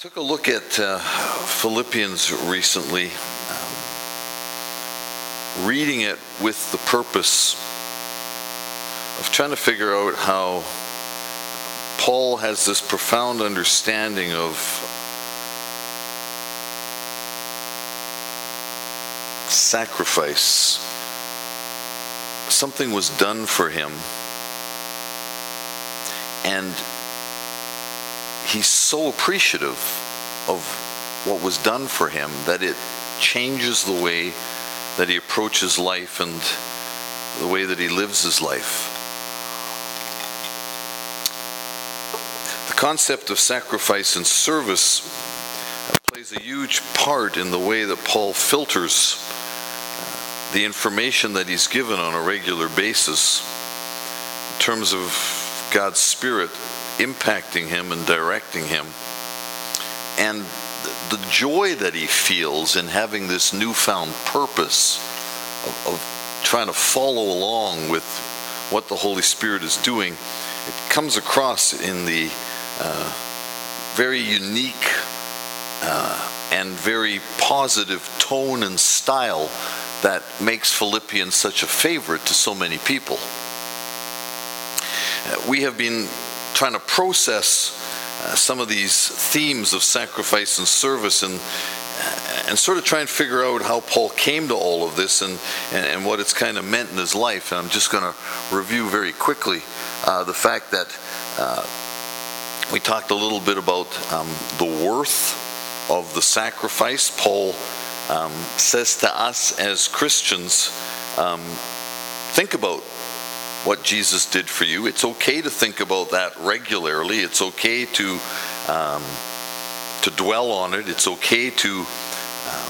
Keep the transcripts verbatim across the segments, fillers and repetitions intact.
Took a look at uh, Philippians recently, um, reading it with the purpose of trying to figure out how Paul has this profound understanding of sacrifice. Something was done for him, and he's so appreciative of what was done for him that it changes the way that he approaches life and the way that he lives his life. The concept of sacrifice and service plays a huge part in the way that Paul filters the information that he's given on a regular basis in terms of God's Spirit impacting him and directing him, and the joy that he feels in having this newfound purpose of, of trying to follow along with what the Holy Spirit is doing. It comes across in the uh, very unique uh, and very positive tone and style that makes Philippians such a favorite to so many people. Uh, we have been trying to process uh, some of these themes of sacrifice and service, and uh, and sort of try and figure out how Paul came to all of this, and, and, and what it's kind of meant in his life. And I'm just going to review very quickly uh, the fact that uh, we talked a little bit about um, the worth of the sacrifice. Paul um, says to us as Christians, um, think about what Jesus did for you. It's okay to think about that regularly. It's okay to um, to dwell on it. It's okay to um,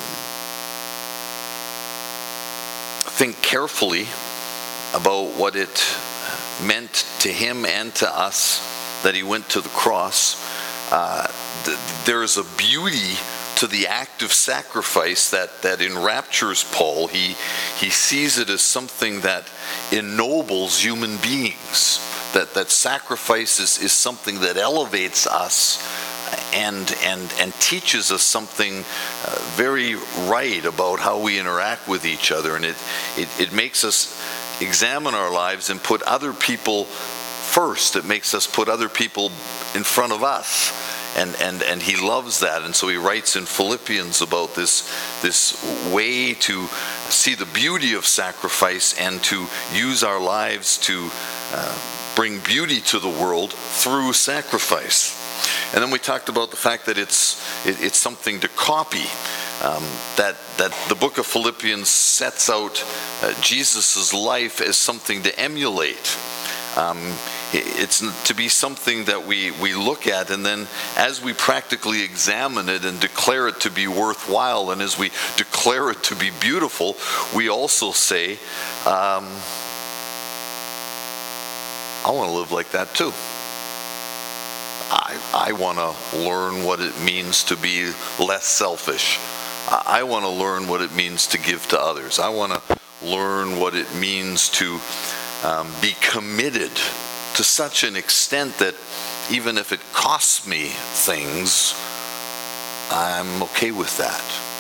think carefully about what it meant to him and to us that he went to the cross. Uh, th- there is a beauty to the act of sacrifice that, that enraptures Paul. He, he sees it as something that ennobles human beings, that, that sacrifice is, is something that elevates us and, and, and teaches us something uh, very right about how we interact with each other. And it, it, it makes us examine our lives and put other people first. It makes us put other people in front of us. And, and and he loves that, and so he writes in Philippians about this this way to see the beauty of sacrifice and to use our lives to uh, bring beauty to the world through sacrifice. And then we talked about the fact that it's it, it's something to copy. Um, that that the book of Philippians sets out uh, Jesus' life as something to emulate. Um, It's to be something that we, we look at, and then as we practically examine it and declare it to be worthwhile, and as we declare it to be beautiful, we also say, um, I want to live like that too. I, I want to learn what it means to be less selfish. I, I want to learn what it means to give to others. I want to learn what it means to um, be committed to such an extent that even if it costs me things, I'm okay with that.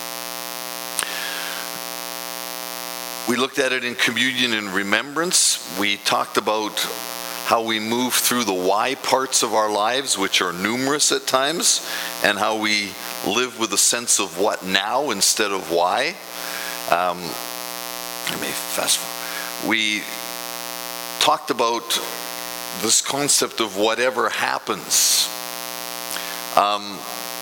We looked at it in communion and remembrance. We talked about how we move through the why parts of our lives, which are numerous at times, and how we live with a sense of what now instead of why. Um, I may fast forward. We talked about this concept of whatever happens. Um,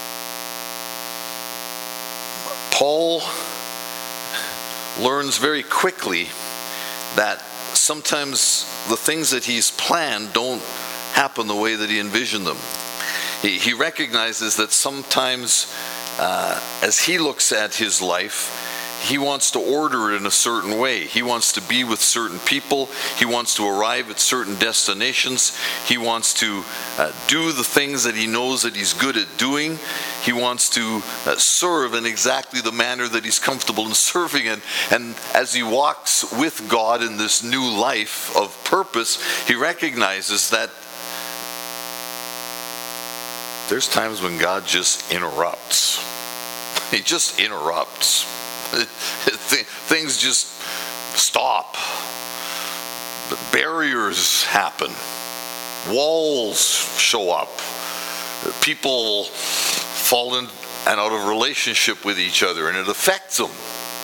Paul learns very quickly that sometimes the things that he's planned don't happen the way that he envisioned them. He, he recognizes that sometimes uh, as he looks at his life, he wants to order it in a certain way. He wants to be with certain people. He wants to arrive at certain destinations. He wants to uh, do the things that he knows that he's good at doing. He wants to uh, serve in exactly the manner that he's comfortable in serving in. And as he walks with God in this new life of purpose, he recognizes that there's times when God just interrupts. He just interrupts. Things just stop. The barriers happen. Walls show up. People fall in and out of relationship with each other, and it affects them.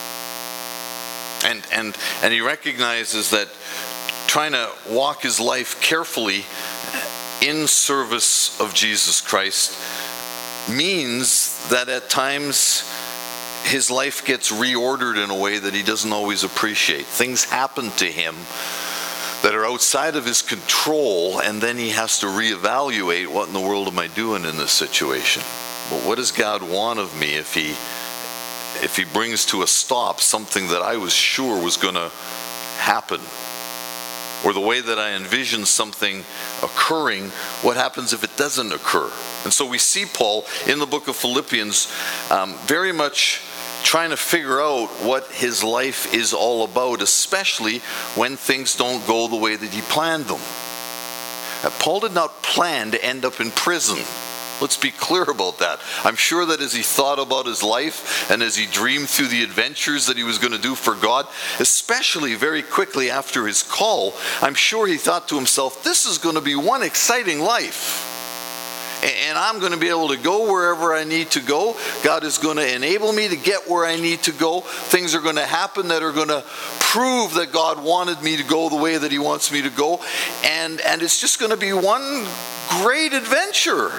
And and and he recognizes that trying to walk his life carefully in service of Jesus Christ means that at times his life gets reordered in a way that he doesn't always appreciate. Things happen to him that are outside of his control, and then he has to reevaluate, what in the world am I doing in this situation? Well, what does God want of me if he if he brings to a stop something that I was sure was going to happen? Or the way that I envision something occurring, what happens if it doesn't occur? And so we see Paul in the book of Philippians um, very much trying to figure out what his life is all about, especially when things don't go the way that he planned them. Uh, Paul did not plan to end up in prison. Let's be clear about that. I'm sure that as he thought about his life and as he dreamed through the adventures that he was going to do for God, especially very quickly after his call, I'm sure he thought to himself, this is going to be one exciting life. And I'm going to be able to go wherever I need to go. God is going to enable me to get where I need to go. Things are going to happen that are going to prove that God wanted me to go the way that he wants me to go. And, and it's just going to be one great adventure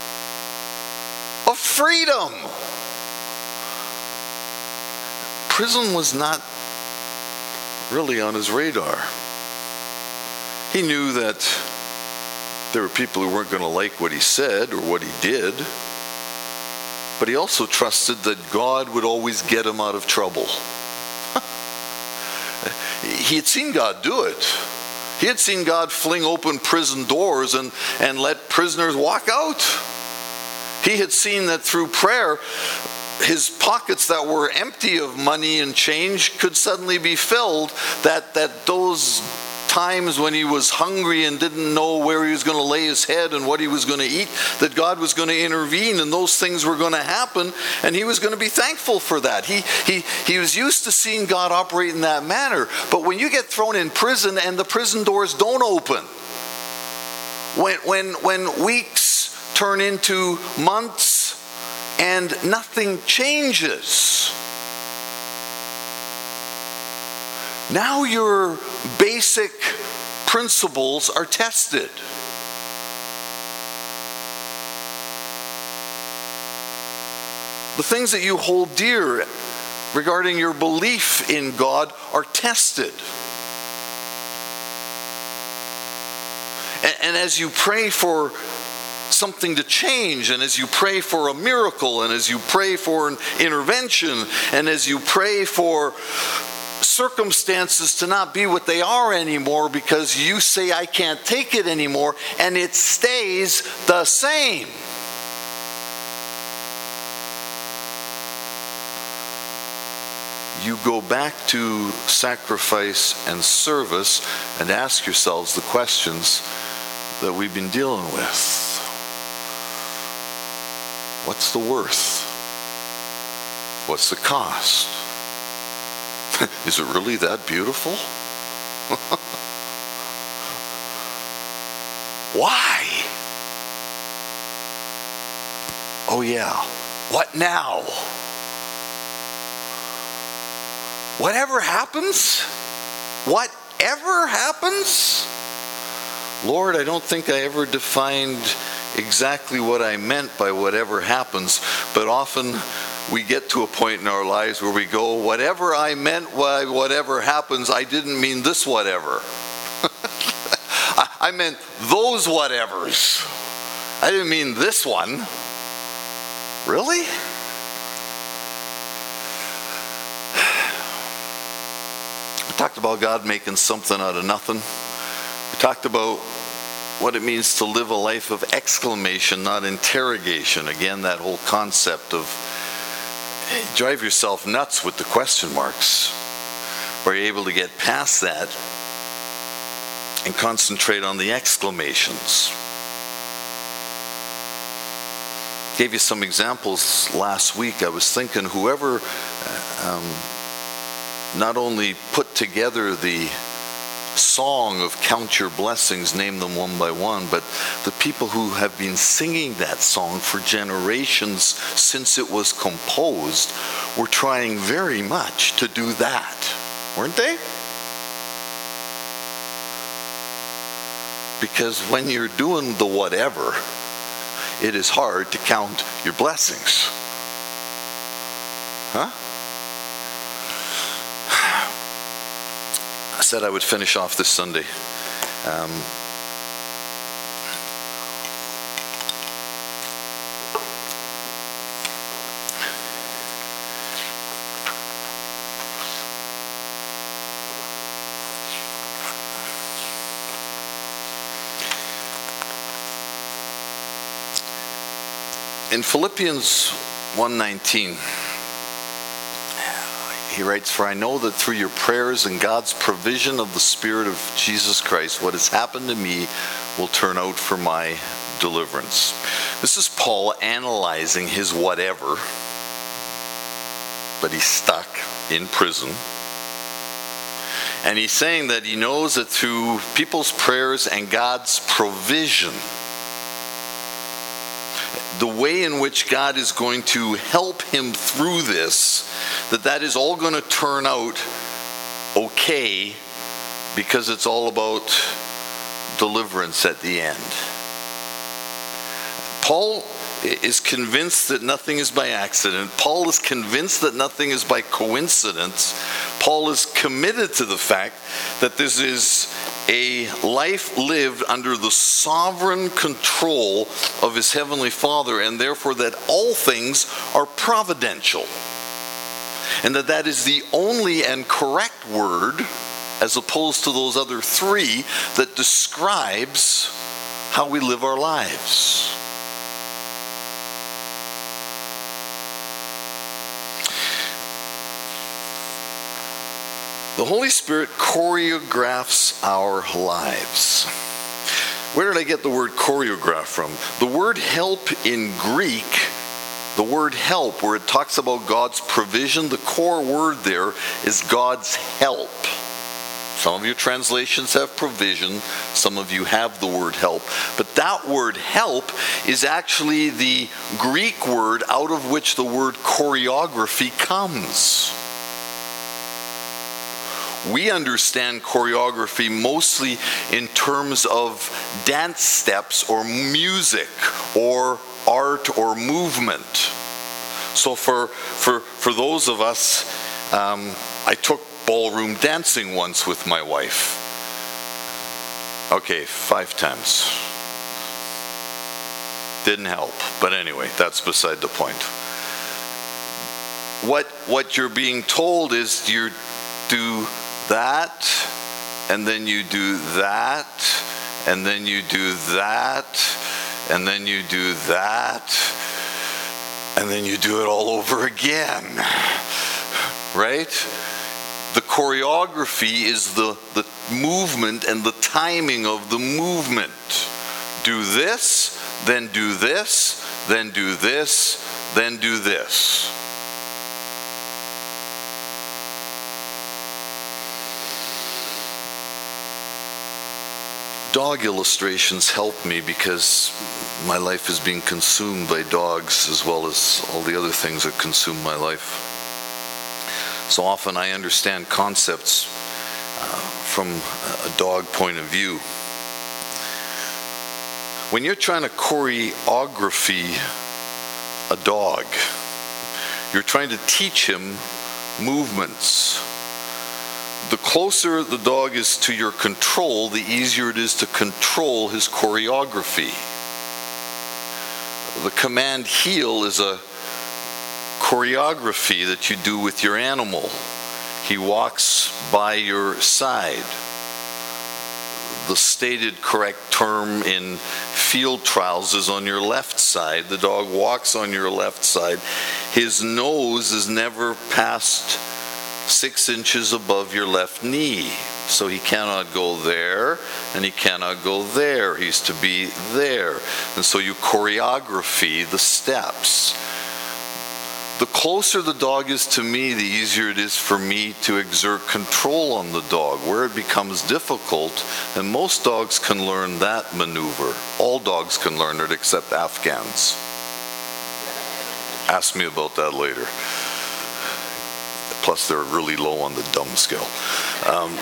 of freedom. Prison was not really on his radar. He knew that there were people who weren't going to like what he said or what he did, but he also trusted that God would always get him out of trouble. He had seen God do it. He had seen God fling open prison doors and, and let prisoners walk out. He had seen that through prayer, his pockets that were empty of money and change could suddenly be filled, that, that those times when he was hungry and didn't know where he was going to lay his head and what he was going to eat, that God was going to intervene and those things were going to happen, and he was going to be thankful for that. He, he, he was used to seeing God operate in that manner. But when you get thrown in prison and the prison doors don't open, when, when, when weeks turn into months and nothing changes, now your basic principles are tested. The things that you hold dear regarding your belief in God are tested. And, and as you pray for something to change, and as you pray for a miracle, and as you pray for an intervention, and as you pray for circumstances to not be what they are anymore because you say, I can't take it anymore, and it stays the same. You go back to sacrifice and service and ask yourselves the questions that we've been dealing with. What's the worth? What's the cost? Is it really that beautiful? Why? Oh yeah, what now? Whatever happens? Whatever happens? Lord, I don't think I ever defined exactly what I meant by whatever happens, but often we get to a point in our lives where we go, whatever I meant by whatever happens, I didn't mean this whatever. I meant those whatevers. I didn't mean this one. Really? We talked about God making something out of nothing. We talked about what it means to live a life of exclamation, not interrogation. Again, that whole concept of drive yourself nuts with the question marks. Are you able to get past that and concentrate on the exclamations? gave you some examples last week. I was thinking whoever um, not only put together the song of Count Your Blessings, name them one by one, but the people who have been singing that song for generations since it was composed were trying very much to do that, weren't they? Because when you're doing the whatever, it is hard to count your blessings. Huh? I said I would finish off this Sunday. Um, In Philippians one nineteen, he writes, "For I know that through your prayers and God's provision of the Spirit of Jesus Christ, what has happened to me will turn out for my deliverance." This is Paul analyzing his whatever, but he's stuck in prison. And he's saying that he knows that through people's prayers and God's provision, the way in which God is going to help him through this, that that is all going to turn out okay, because it's all about deliverance at the end. Paul is convinced that nothing is by accident. Paul is convinced that nothing is by coincidence. Paul is committed to the fact that this is a life lived under the sovereign control of his heavenly Father, and therefore that all things are providential. And that that is the only and correct word, as opposed to those other three, that describes how we live our lives. The Holy Spirit choreographs our lives. Where did I get the word choreograph from? The word help in Greek, the word help, where it talks about God's provision, the core word there is God's help. Some of your translations have provision, some of you have the word help. But that word help is actually the Greek word out of which the word choreography comes. We understand choreography mostly in terms of dance steps or music or art or movement. So for for for those of us, um, I took ballroom dancing once with my wife. Okay, five times. Didn't help, but anyway, that's beside the point. What what you're being told is you do that, and then you do that, and then you do that, and then you do that, and then you do it all over again, right? The choreography is the, the movement and the timing of the movement. Do this, then do this, then do this, then do this. Dog illustrations help me because my life is being consumed by dogs as well as all the other things that consume my life. So often I understand concepts uh, from a dog point of view. When you're trying to choreography a dog, you're trying to teach him movements. The closer the dog is to your control, the easier it is to control his choreography. The command heel is a choreography that you do with your animal. He walks by your side. The stated correct term in field trials is on your left side. The dog walks on your left side. His nose is never past six inches above your left knee. So he cannot go there, and he cannot go there. He's to be there. And so you choreography the steps. The closer the dog is to me, the easier it is for me to exert control on the dog. Where it becomes difficult, and most dogs can learn that maneuver. All dogs can learn it except Afghans. Ask me about that later. Plus, they're really low on the dumb scale. Um,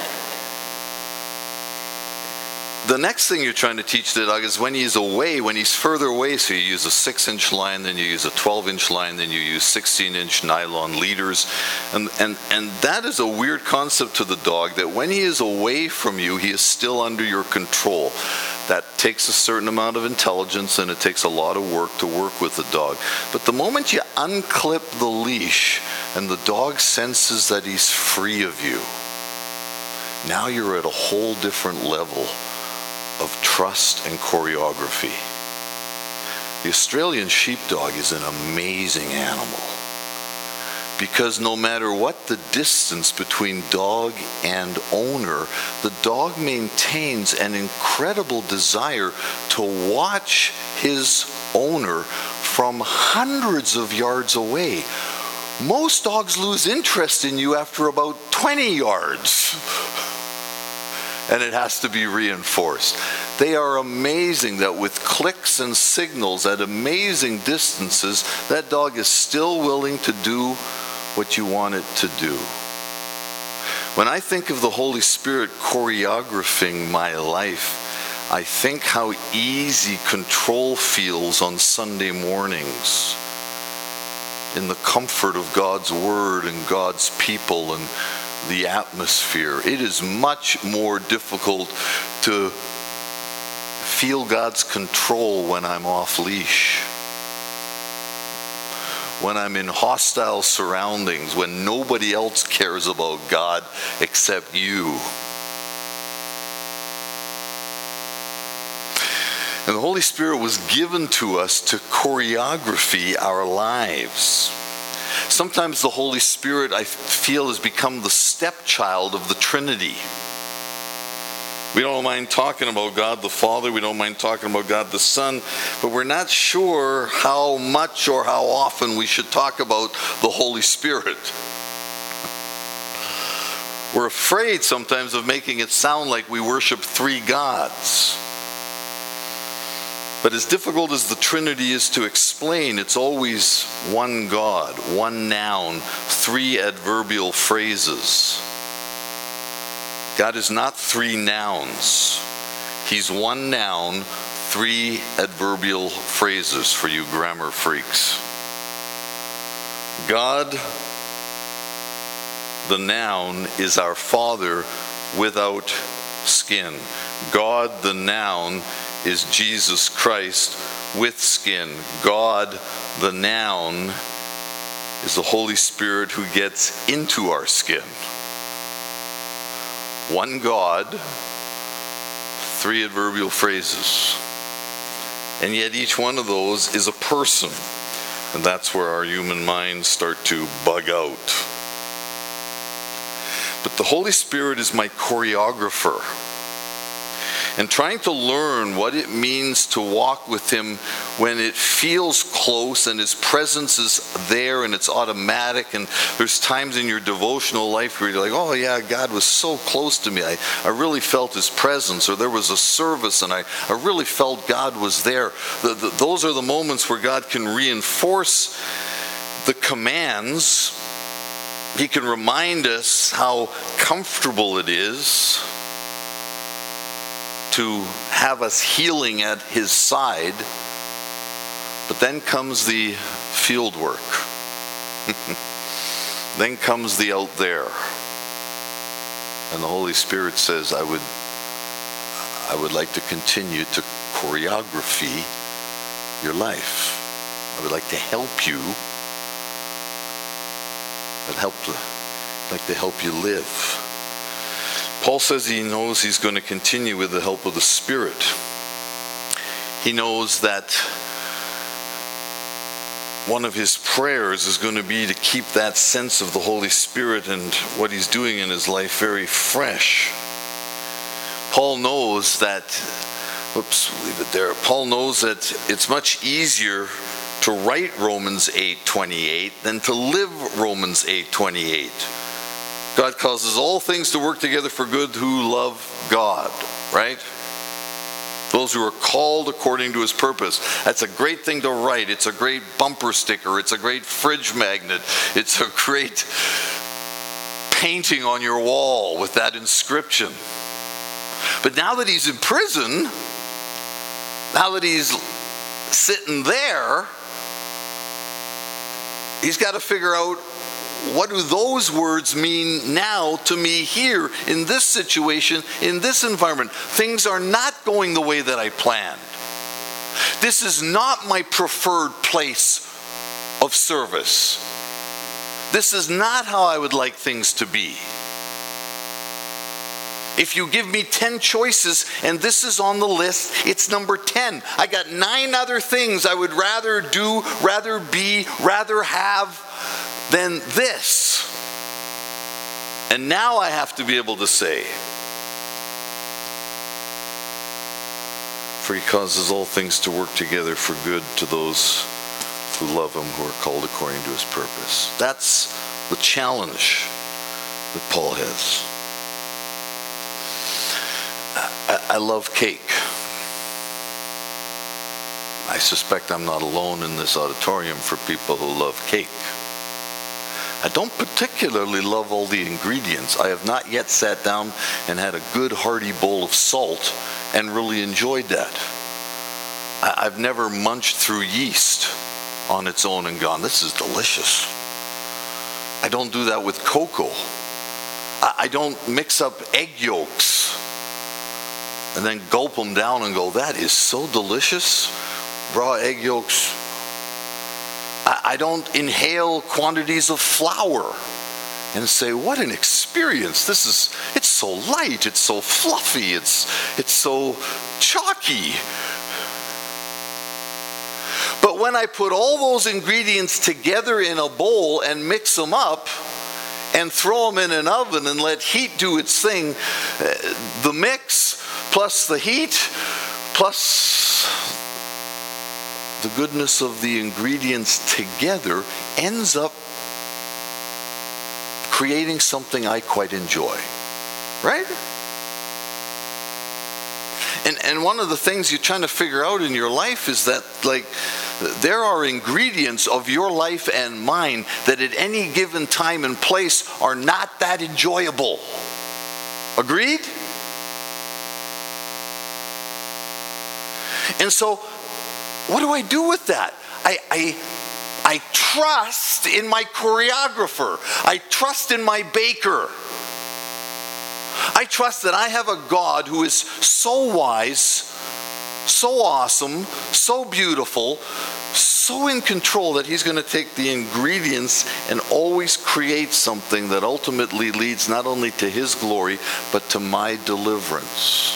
The next thing you're trying to teach the dog is when he's away, when he's further away, so you use a six-inch line, then you use a twelve-inch line, then you use sixteen-inch nylon leaders. And, and, and that is a weird concept to the dog, that when he is away from you, he is still under your control. That takes a certain amount of intelligence, and it takes a lot of work to work with the dog. But the moment you unclip the leash and the dog senses that he's free of you, now you're at a whole different level of trust and choreography. The Australian sheepdog is an amazing animal, because no matter what the distance between dog and owner, the dog maintains an incredible desire to watch his owner from hundreds of yards away. Most dogs lose interest in you after about twenty yards. And it has to be reinforced. They are amazing that with clicks and signals at amazing distances, that dog is still willing to do what you want it to do. When I think of the Holy Spirit choreographing my life, I think how easy control feels on Sunday mornings in the comfort of God's Word and God's people and the atmosphere. It is much more difficult to feel God's control when I'm off leash, when I'm in hostile surroundings, when nobody else cares about God except you. And the Holy Spirit was given to us to choreography our lives. Sometimes the Holy Spirit, I feel, has become the stepchild of the Trinity. We don't mind talking about God the Father, we don't mind talking about God the Son, but we're not sure how much or how often we should talk about the Holy Spirit. We're afraid sometimes of making it sound like we worship three gods. But as difficult as the Trinity is to explain, it's always one God, one noun, three adverbial phrases. God is not three nouns. He's one noun, three adverbial phrases for you grammar freaks. God, the noun, is our Father without skin. God, the noun, is Jesus Christ with skin. God, the noun, is the Holy Spirit who gets into our skin. One God, three adverbial phrases. And yet each one of those is a person. And that's where our human minds start to bug out. But the Holy Spirit is my choreographer. And trying to learn what it means to walk with Him when it feels close and His presence is there and it's automatic, and there's times in your devotional life where you're like, oh yeah, God was so close to me. I, I really felt His presence, or there was a service and I, I really felt God was there. The, the, those are the moments where God can reinforce the commands. He can remind us how comfortable it is to have us healing at His side. But then comes the field work. Then comes the out there. And the Holy Spirit says, I would, I would like to continue to choreography your life. I would like to help you. I'd help to, I'd like to help you live. Paul says he knows he's going to continue with the help of the Spirit. He knows that one of his prayers is going to be to keep that sense of the Holy Spirit and what He's doing in his life very fresh. Paul knows that, whoops, leave it there. Paul knows that it's much easier to write Romans eight twenty-eight than to live Romans eight twenty-eight. God causes all things to work together for good who love God, right? Those who are called according to his purpose. That's a great thing to write. It's a great bumper sticker. It's a great fridge magnet. It's a great painting on your wall with that inscription. But now that he's in prison, now that he's sitting there, he's got to figure out, what do those words mean now to me here in this situation, in this environment? Things are not going the way that I planned. This is not my preferred place of service. This is not how I would like things to be. If you give me ten choices and this is on the list, it's number ten. I got nine other things I would rather do, rather be, rather have than this. And now I have to be able to say, for he causes all things to work together for good to those who love him, who are called according to his purpose. That's the challenge that Paul has. I, I love cake. I suspect I'm not alone in this auditorium for people who love cake. I don't particularly love all the ingredients. I have not yet sat down and had a good hearty bowl of salt and really enjoyed that. I, I've never munched through yeast on its own and gone, this is delicious. I don't do that with cocoa. I, I don't mix up egg yolks and then gulp them down and go, that is so delicious. Raw egg yolks. I don't inhale quantities of flour and say, what an experience. This is, it's so light, it's so fluffy, it's, it's so chalky. But when I put all those ingredients together in a bowl and mix them up and throw them in an oven and let heat do its thing, the mix plus the heat plus the goodness of the ingredients together ends up creating something I quite enjoy, right? And and one of the things you're trying to figure out in your life is that, like, there are ingredients of your life and mine that at any given time and place are not that enjoyable. Agreed? And so, what do I do with that? I, I, I trust in my choreographer. I trust in my baker. I trust that I have a God who is so wise, so awesome, so beautiful, so in control that he's going to take the ingredients and always create something that ultimately leads not only to his glory, but to my deliverance.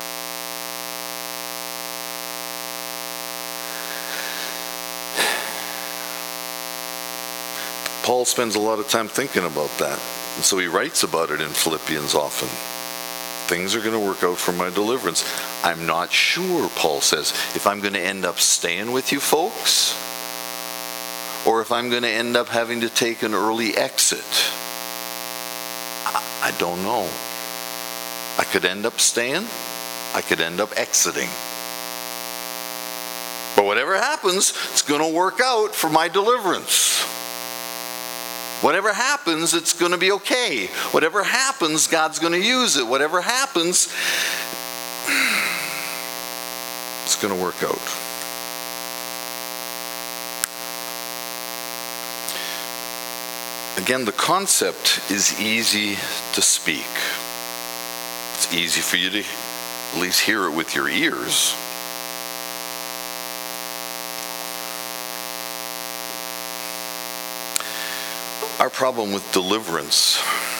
Paul spends a lot of time thinking about that. And so he writes about it in Philippians often. Things are going to work out for my deliverance. I'm not sure, Paul says, if I'm going to end up staying with you folks, or if I'm going to end up having to take an early exit. I, I don't know. I could end up staying. I could end up exiting. But whatever happens, it's going to work out for my deliverance. Whatever happens, it's going to be okay. Whatever happens, God's going to use it. Whatever happens, it's going to work out. Again, the concept is easy to speak. It's easy for you to at least hear it with your ears. Our problem with deliverance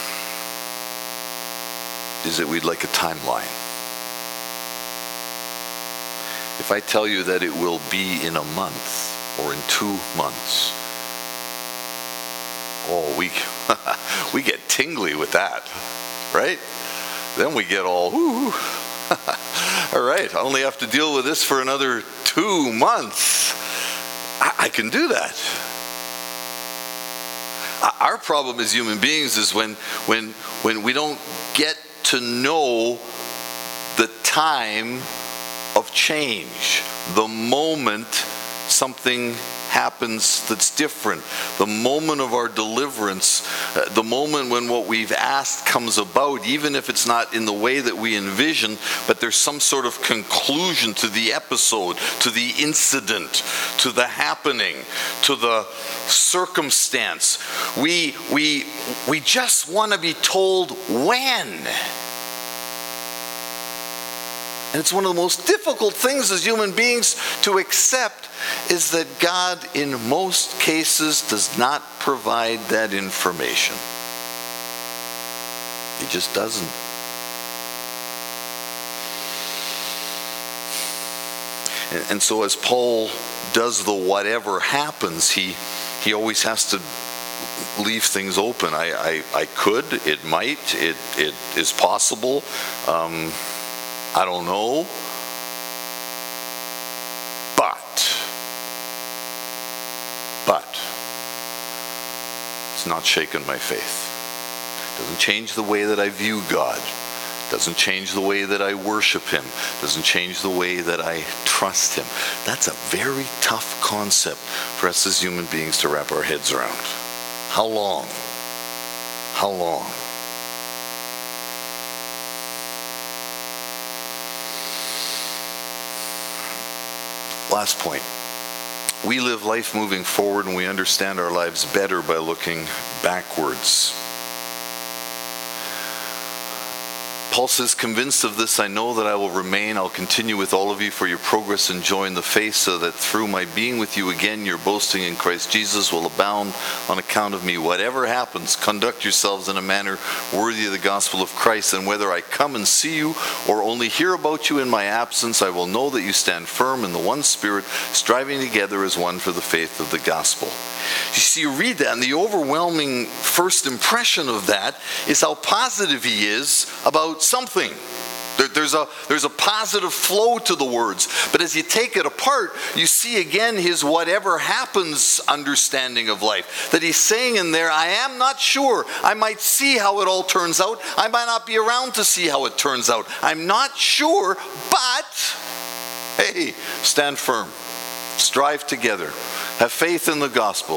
is that we'd like a timeline. If I tell you that it will be in a month or in two months, oh, we we get tingly with that, right? then we get all, whoo. All right, I only have to deal with this for another two months. I, I can do that. Our problem as human beings is when, when, when we don't get to know the time of change, the moment something happens that's different, the moment of our deliverance, uh, the moment when what we've asked comes about, even if it's not in the way that we envision, but there's some sort of conclusion to the episode, to the incident, to the happening, to the circumstance. We, we, we just want to be told when. And it's one of the most difficult things as human beings to accept is that God, in most cases, does not provide that information. He just doesn't. And, and so as Paul does the whatever happens, he, he always has to leave things open. I, I, I could, it might, it, it is possible. Um, I don't know. But, but, it's not shaken my faith. It doesn't change the way that I view God. It doesn't change the way that I worship Him. It doesn't change the way that I trust Him. That's a very tough concept for us as human beings to wrap our heads around. How long? How long? Last point. We live life moving forward, and we understand our lives better by looking backwards. Paul says, convinced of this, I know that I will remain. I'll continue with all of you for your progress and joy in the faith, so that through my being with you again, your boasting in Christ Jesus will abound on account of me. Whatever happens, conduct yourselves in a manner worthy of the gospel of Christ. And whether I come and see you or only hear about you in my absence, I will know that you stand firm in the one Spirit, striving together as one for the faith of the gospel. You see, you read that, and the overwhelming first impression of that is how positive he is about something. There, there's a, there's a positive flow to the words. But as you take it apart, you see again his whatever happens understanding of life. That he's saying in there, I am not sure. I might see how it all turns out. I might not be around to see how it turns out. I'm not sure, but hey, stand firm. Strive together. Have faith in the gospel.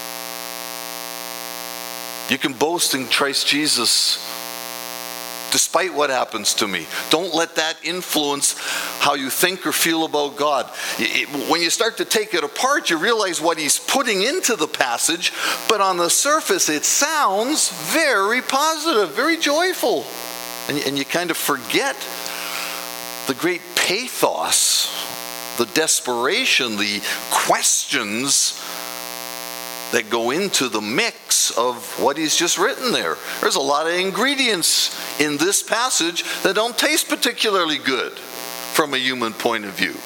You can boast in Christ Jesus despite what happens to me. Don't let that influence how you think or feel about God. It, when you start to take it apart, you realize what he's putting into the passage, but on the surface it sounds very positive, very joyful. And, and you kind of forget the great pathos, the desperation, the questions that go into the mix of what he's just written there. There's a lot of ingredients in this passage that don't taste particularly good from a human point of view.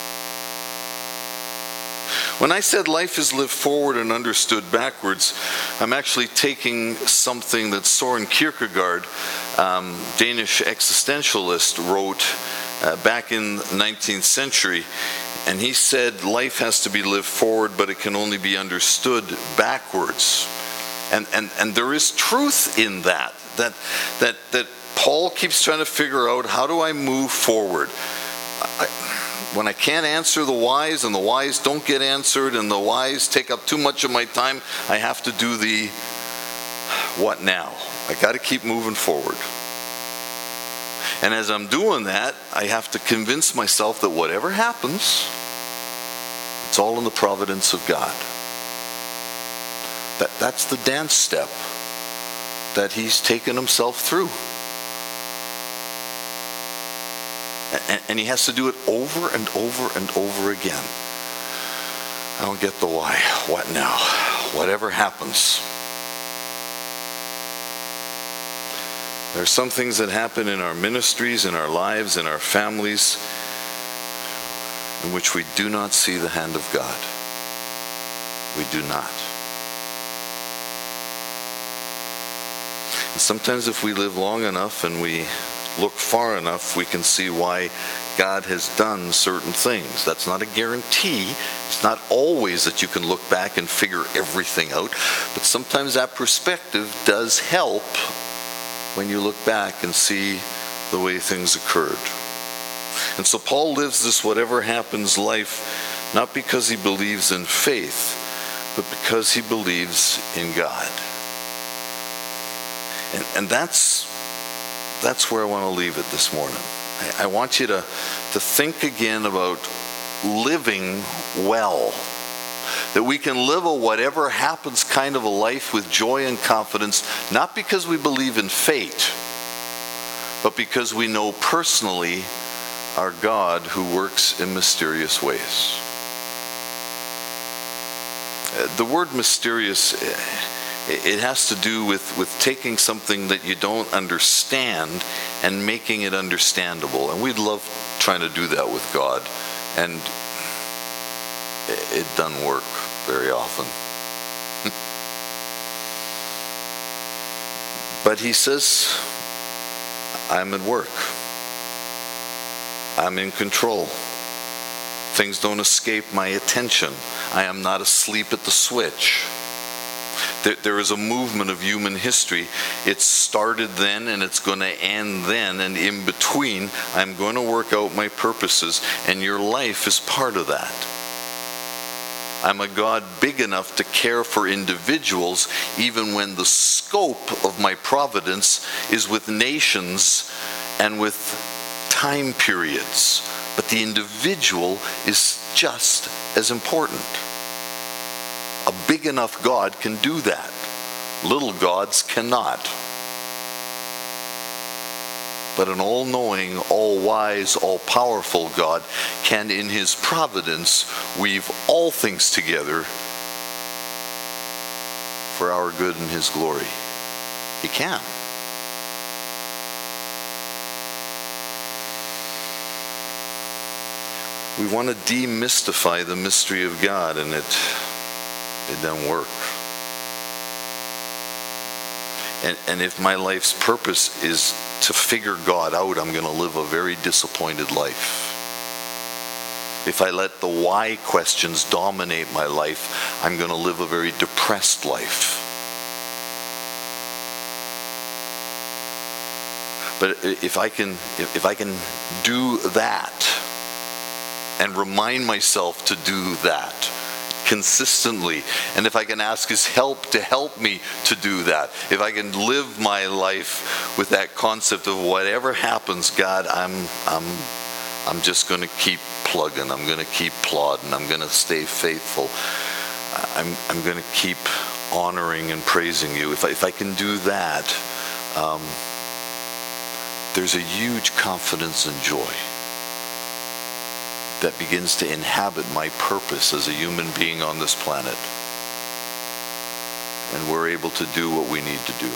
When I said life is lived forward and understood backwards, I'm actually taking something that Soren Kierkegaard, um, Danish existentialist, wrote uh, back in the nineteenth century. And he said life has to be lived forward, but it can only be understood backwards. And and, and there is truth in that, that, that, that Paul keeps trying to figure out, how do I move forward? I, when I can't answer the whys, and the whys don't get answered, and the whys take up too much of my time, I have to do the what now? I got to keep moving forward. And as I'm doing that, I have to convince myself that whatever happens, it's all in the providence of God. That, that's the dance step that he's taken himself through. And, and he has to do it over and over and over again. I don't get the why. What now? Whatever happens. There are some things that happen in our ministries, in our lives, in our families, in which we do not see the hand of God. We do not. And sometimes if we live long enough and we look far enough, we can see why God has done certain things. That's not a guarantee. It's not always that you can look back and figure everything out, but sometimes that perspective does help when you look back and see the way things occurred. And so Paul lives this whatever happens life, not because he believes in faith, but because he believes in God. And, and that's that's where I want to leave it this morning. I, I want you to, to think again about living well. That we can live a whatever happens kind of a life with joy and confidence, not because we believe in fate, but because we know personally our God who works in mysterious ways. The word mysterious, it has to do with, with taking something that you don't understand and making it understandable. And we'd love trying to do that with God. And it doesn't work very often. But he says, I'm at work. I'm in control. Things don't escape my attention. I am not asleep at the switch. There, there is a movement of human history. It started then and it's going to end then, and in between, I'm going to work out my purposes, and your life is part of that. I'm a God big enough to care for individuals even when the scope of my providence is with nations and with time periods. But the individual is just as important. A big enough God can do that. Little gods cannot. But an all-knowing, all-wise, all-powerful God can, in his providence, weave all things together for our good and his glory. He can. We want to demystify the mystery of God, and it it doesn't work. And, and if my life's purpose is to figure God out, I'm going to live a very disappointed life. If I let the why questions dominate my life, I'm going to live a very depressed life. But if I can, if I can do that, and remind myself to do that consistently, and if I can ask his help to help me to do that, if I can live my life with that concept of whatever happens, God, I'm I'm I'm just going to keep plugging, I'm going to keep plodding, I'm going to stay faithful, I'm I'm going to keep honoring and praising you. If I, if I can do that, um, there's a huge confidence and joy that begins to inhabit my purpose as a human being on this planet. And we're able to do what we need to do.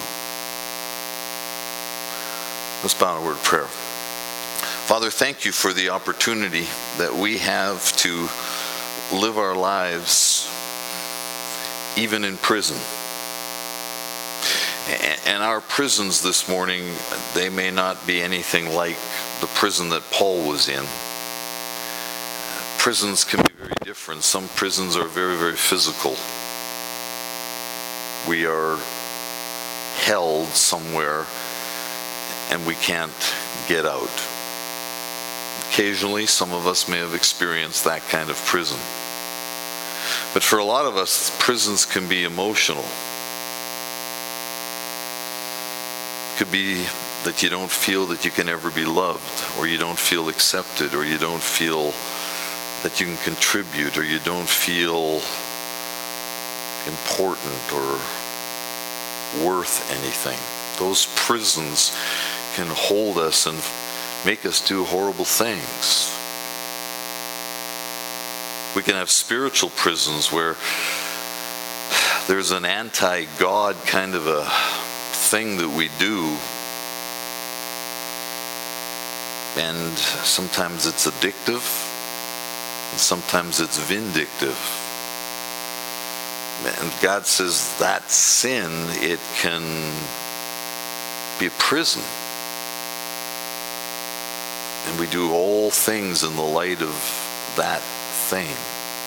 Let's bow in a word of prayer. Father, thank you for the opportunity that we have to live our lives even in prison. And our prisons this morning, they may not be anything like the prison that Paul was in. Prisons can be very different. Some prisons are very, very physical. We are held somewhere and we can't get out. Occasionally, some of us may have experienced that kind of prison. But for a lot of us, prisons can be emotional. It could be that you don't feel that you can ever be loved, or you don't feel accepted, or you don't feel that you can contribute, or you don't feel important or worth anything. Those prisons can hold us and make us do horrible things. We can have spiritual prisons where there's an anti-God kind of a thing that we do, and sometimes it's addictive, and sometimes it's vindictive. And God says that sin, it can be a prison. And we do all things in the light of that thing.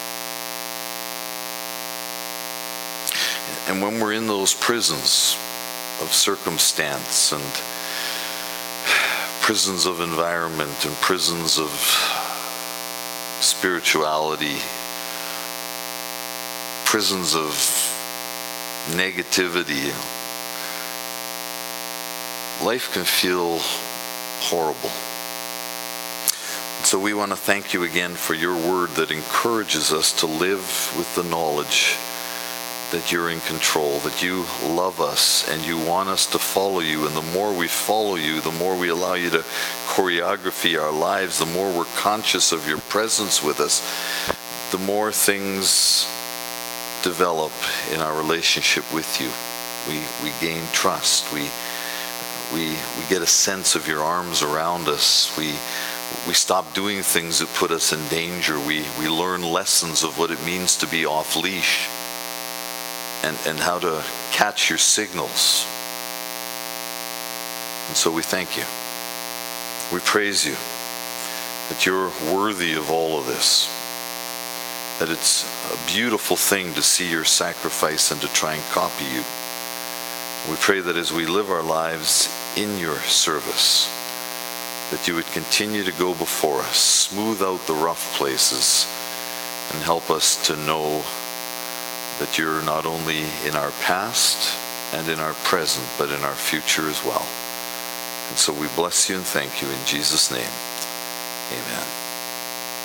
And when we're in those prisons of circumstance and prisons of environment and prisons of spirituality, prisons of negativity, life can feel horrible. So we want to thank you again for your word that encourages us to live with the knowledge that you're in control, that you love us and you want us to follow you. And the more we follow you, the more we allow you to choreography our lives, the more we're conscious of your presence with us, the more things develop in our relationship with you. We we gain trust. We we we get a sense of your arms around us. We we stop doing things that put us in danger. We we learn lessons of what it means to be off leash and, and how to catch your signals. And so we thank you. We praise you that you're worthy of all of this, that it's a beautiful thing to see your sacrifice and to try and copy you. We pray that as we live our lives in your service, that you would continue to go before us, smooth out the rough places, and help us to know that you're not only in our past and in our present, but in our future as well. And so we bless you and thank you in Jesus' name. Amen.